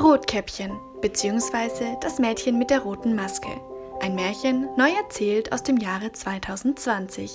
Rotkäppchen bzw. das Mädchen mit der roten Maske. Ein Märchen, neu erzählt aus dem Jahre 2020.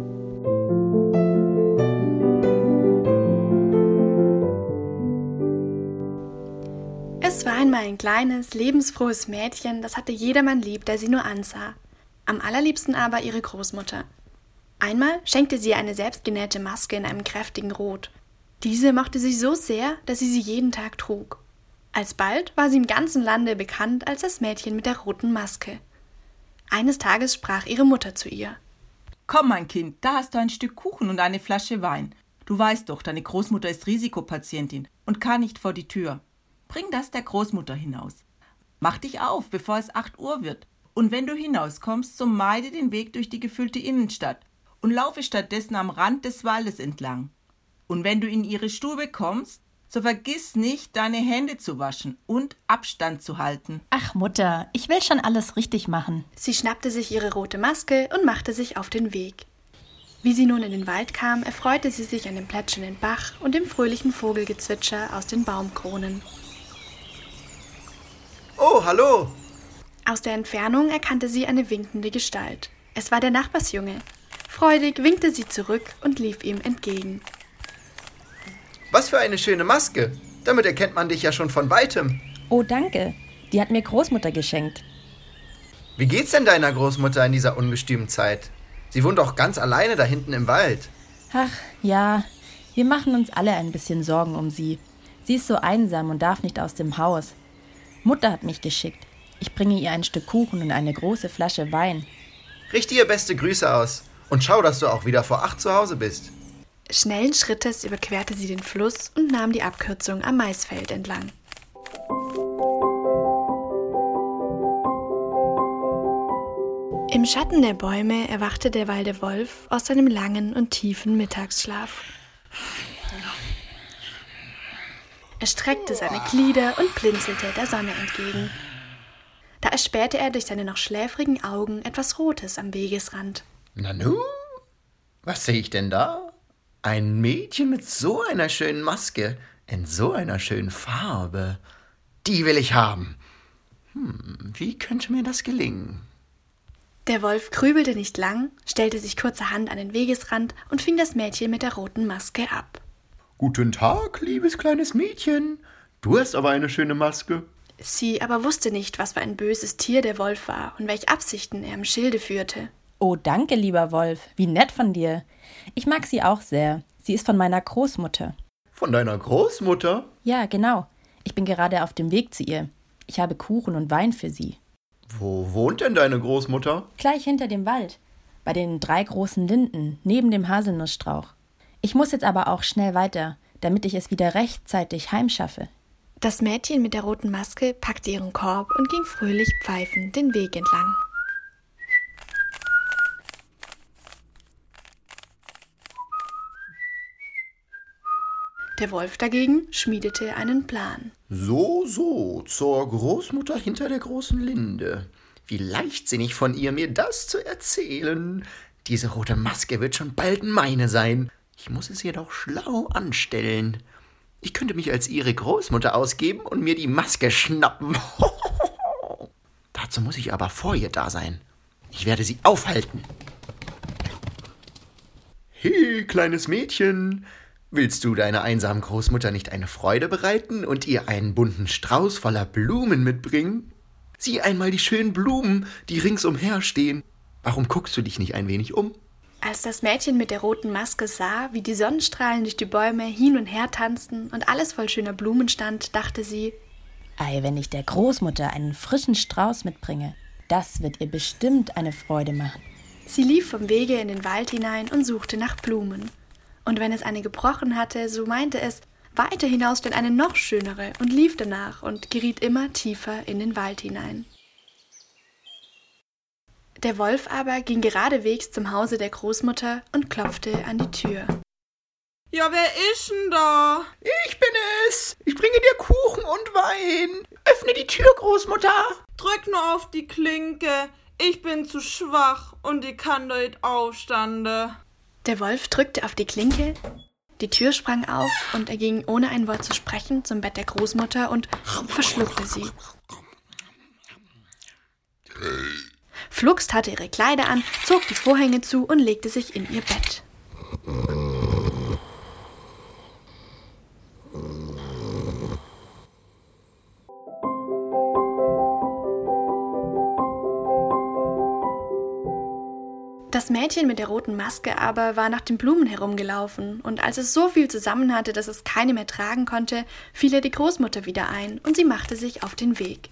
Es war einmal ein kleines, lebensfrohes Mädchen, das hatte jedermann lieb, der sie nur ansah. Am allerliebsten aber ihre Großmutter. Einmal schenkte sie ihr eine selbstgenähte Maske in einem kräftigen Rot. Diese mochte sie so sehr, dass sie jeden Tag trug. Alsbald war sie im ganzen Lande bekannt als das Mädchen mit der roten Maske. Eines Tages sprach ihre Mutter zu ihr. »Komm, mein Kind, da hast du ein Stück Kuchen und eine Flasche Wein. Du weißt doch, deine Großmutter ist Risikopatientin und kann nicht vor die Tür. Bring das der Großmutter hinaus. Mach dich auf, bevor es 8 Uhr wird. Und wenn du hinauskommst, so meide den Weg durch die gefüllte Innenstadt und laufe stattdessen am Rand des Waldes entlang. Und wenn du in ihre Stube kommst, so vergiss nicht, deine Hände zu waschen und Abstand zu halten.« »Ach Mutter, ich will schon alles richtig machen.« Sie schnappte sich ihre rote Maske und machte sich auf den Weg. Wie sie nun in den Wald kam, erfreute sie sich an dem plätschernden Bach und dem fröhlichen Vogelgezwitscher aus den Baumkronen. »Oh, hallo!« Aus der Entfernung erkannte sie eine winkende Gestalt. Es war der Nachbarsjunge. Freudig winkte sie zurück und lief ihm entgegen. »Was für eine schöne Maske! Damit erkennt man dich ja schon von Weitem.« »Oh, danke. Die hat mir Großmutter geschenkt.« »Wie geht's denn deiner Großmutter in dieser ungestümen Zeit? Sie wohnt doch ganz alleine da hinten im Wald.« »Ach, ja, wir machen uns alle ein bisschen Sorgen um sie. Sie ist so einsam und darf nicht aus dem Haus. Mutter hat mich geschickt. Ich bringe ihr ein Stück Kuchen und eine große Flasche Wein.« »Richte ihr beste Grüße aus und schau, dass du auch wieder vor 8 zu Hause bist.« Schnellen Schrittes überquerte sie den Fluss und nahm die Abkürzung am Maisfeld entlang. Im Schatten der Bäume erwachte der wilde Wolf aus seinem langen und tiefen Mittagsschlaf. Er streckte seine Glieder und blinzelte der Sonne entgegen. Da erspähte er durch seine noch schläfrigen Augen etwas Rotes am Wegesrand. »Nanu, was sehe ich denn da? Ein Mädchen mit so einer schönen Maske, in so einer schönen Farbe. Die will ich haben. Wie könnte mir das gelingen?« Der Wolf grübelte nicht lang, stellte sich kurzerhand an den Wegesrand und fing das Mädchen mit der roten Maske ab. »Guten Tag, liebes kleines Mädchen. Du hast aber eine schöne Maske.« Sie aber wusste nicht, was für ein böses Tier der Wolf war und welche Absichten er im Schilde führte. »Oh, danke, lieber Wolf. Wie nett von dir. Ich mag sie auch sehr. Sie ist von meiner Großmutter.« »Von deiner Großmutter?« »Ja, genau. Ich bin gerade auf dem Weg zu ihr. Ich habe Kuchen und Wein für sie.« »Wo wohnt denn deine Großmutter?« »Gleich hinter dem Wald. Bei den 3 großen Linden, neben dem Haselnussstrauch. Ich muss jetzt aber auch schnell weiter, damit ich es wieder rechtzeitig heimschaffe.« Das Mädchen mit der roten Maske packte ihren Korb und ging fröhlich pfeifend den Weg entlang. Der Wolf dagegen schmiedete einen Plan. So, zur Großmutter hinter der großen Linde. Wie leichtsinnig von ihr, mir das zu erzählen. Diese rote Maske wird schon bald meine sein. Ich muss es jedoch schlau anstellen. Ich könnte mich als ihre Großmutter ausgeben und mir die Maske schnappen. Dazu muss ich aber vor ihr da sein. Ich werde sie aufhalten. Hey, kleines Mädchen. Willst du deiner einsamen Großmutter nicht eine Freude bereiten und ihr einen bunten Strauß voller Blumen mitbringen? Sieh einmal die schönen Blumen, die ringsumher stehen. Warum guckst du dich nicht ein wenig um?« Als das Mädchen mit der roten Maske sah, wie die Sonnenstrahlen durch die Bäume hin und her tanzten und alles voll schöner Blumen stand, dachte sie: »Ei, wenn ich der Großmutter einen frischen Strauß mitbringe, das wird ihr bestimmt eine Freude machen.« Sie lief vom Wege in den Wald hinein und suchte nach Blumen. Und wenn es eine gebrochen hatte, so meinte es, weiter hinaus denn eine noch schönere und lief danach und geriet immer tiefer in den Wald hinein. Der Wolf aber ging geradewegs zum Hause der Großmutter und klopfte an die Tür. »Ja, wer ist denn da?« »Ich bin es. Ich bringe dir Kuchen und Wein. Öffne die Tür, Großmutter.« »Drück nur auf die Klinke. Ich bin zu schwach und ich kann da nicht aufstande.« Der Wolf drückte auf die Klinke. Die Tür sprang auf und er ging, ohne ein Wort zu sprechen, zum Bett der Großmutter und verschluckte sie. Flugs tat ihre Kleider an, zog die Vorhänge zu und legte sich in ihr Bett. Das Mädchen mit der roten Maske aber war nach den Blumen herumgelaufen, und als es so viel zusammen hatte, dass es keine mehr tragen konnte, fiel ihr die Großmutter wieder ein und sie machte sich auf den Weg.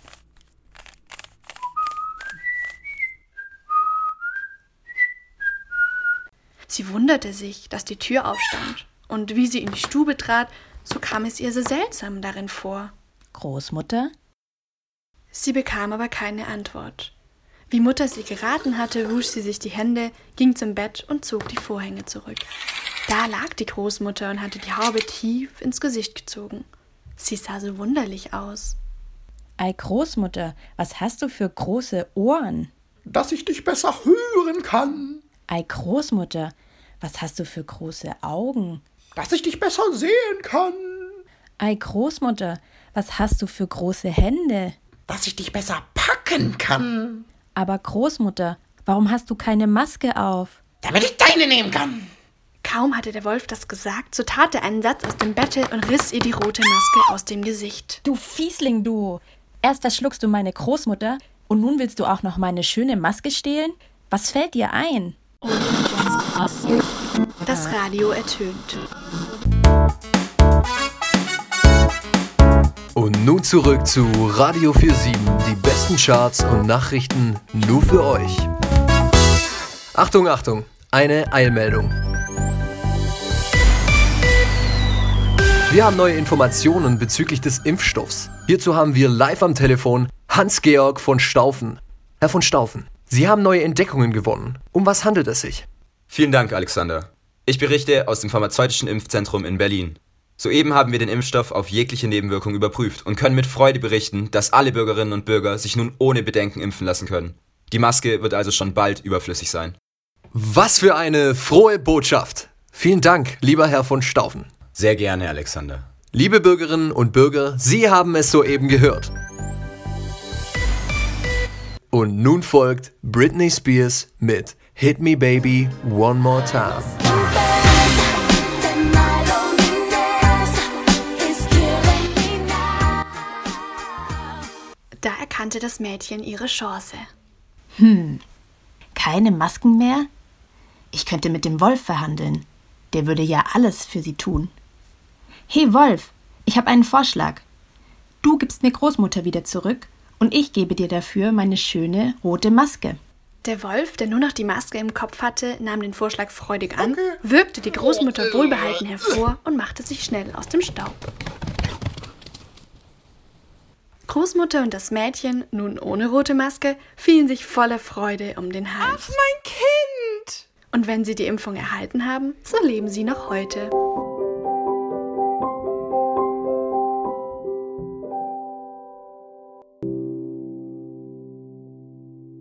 Sie wunderte sich, dass die Tür aufstand, und wie sie in die Stube trat, so kam es ihr so seltsam darin vor. Großmutter? Sie bekam aber keine Antwort. Wie Mutter sie geraten hatte, wusch sie sich die Hände, ging zum Bett und zog die Vorhänge zurück. Da lag die Großmutter und hatte die Haube tief ins Gesicht gezogen. Sie sah so wunderlich aus. Ei, Großmutter, was hast du für große Ohren? Dass ich dich besser hören kann. Ei, Großmutter, was hast du für große Augen? Dass ich dich besser sehen kann. Ei, Großmutter, was hast du für große Hände? Dass ich dich besser packen kann. Aber Großmutter, warum hast du keine Maske auf? Damit ich deine nehmen kann. Kaum hatte der Wolf das gesagt, so tat er einen Satz aus dem Bette und riss ihr die rote Maske aus dem Gesicht. Du Fiesling, du! Erst verschluckst du meine Großmutter und nun willst du auch noch meine schöne Maske stehlen? Was fällt dir ein? Das Radio ertönt. Und nun zurück zu Radio 47, die besten Charts und Nachrichten nur für euch. Achtung, Achtung, eine Eilmeldung. Wir haben neue Informationen bezüglich des Impfstoffs. Hierzu haben wir live am Telefon Hans-Georg von Staufen. Herr von Staufen, Sie haben neue Entdeckungen gewonnen. Um was handelt es sich? Vielen Dank, Alexander. Ich berichte aus dem Pharmazeutischen Impfzentrum in Berlin. Soeben haben wir den Impfstoff auf jegliche Nebenwirkung überprüft und können mit Freude berichten, dass alle Bürgerinnen und Bürger sich nun ohne Bedenken impfen lassen können. Die Maske wird also schon bald überflüssig sein. Was für eine frohe Botschaft. Vielen Dank, lieber Herr von Staufen. Sehr gerne, Alexander. Liebe Bürgerinnen und Bürger, Sie haben es soeben gehört. Und nun folgt Britney Spears mit Hit Me Baby One More Time. Da erkannte das Mädchen ihre Chance. Keine Masken mehr? Ich könnte mit dem Wolf verhandeln. Der würde ja alles für sie tun. Hey Wolf, ich habe einen Vorschlag. Du gibst mir Großmutter wieder zurück und ich gebe dir dafür meine schöne rote Maske. Der Wolf, der nur noch die Maske im Kopf hatte, nahm den Vorschlag freudig an, würgte die Großmutter wohlbehalten hervor und machte sich schnell aus dem Staub. Großmutter und das Mädchen, nun ohne rote Maske, fielen sich voller Freude um den Hals. Ach, mein Kind! Und wenn sie die Impfung erhalten haben, so leben sie noch heute.